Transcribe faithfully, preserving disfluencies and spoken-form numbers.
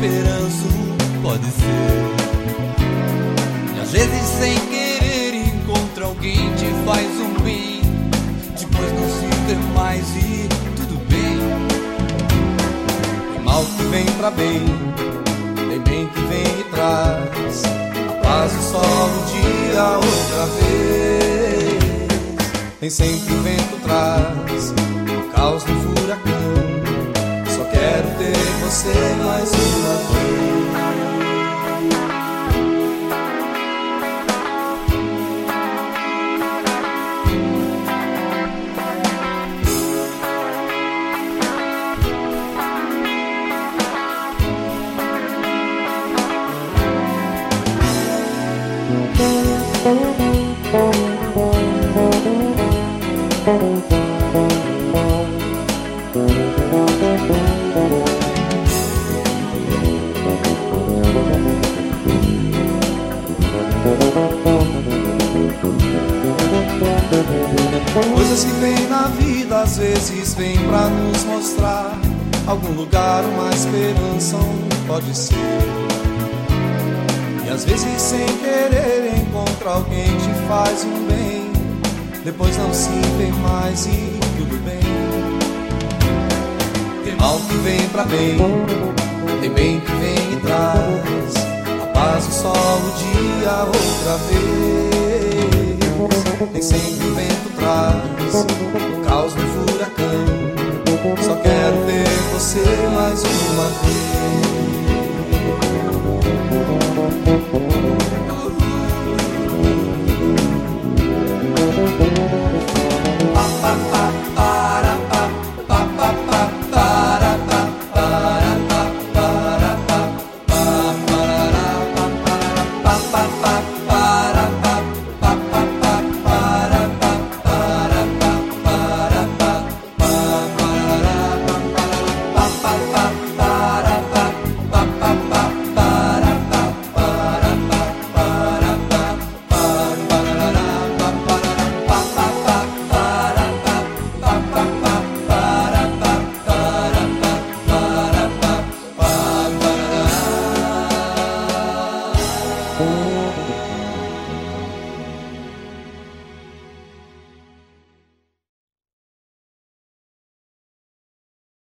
esperança, pode ser. E às vezes sem querer encontra alguém, te faz um bem, depois não se vê mais e tudo bem. Tem mal que vem pra bem, tem bem que vem e traz a paz e o sol um dia outra vez. Tem sempre o vento traz o caos no furacão. Só quero ter você mais uma vez. Coisas que vêm na vida às vezes vêm pra nos mostrar algum lugar, uma esperança, um pode ser. E às vezes sem querer encontra alguém, te faz um bem, depois não se vê mais e tudo bem. Tem mal que vem pra bem, tem bem que vem e traz a paz, o sol, o dia outra vez. Tem sempre o vento traz o caos no furacão. Só quero ver você mais uma vez.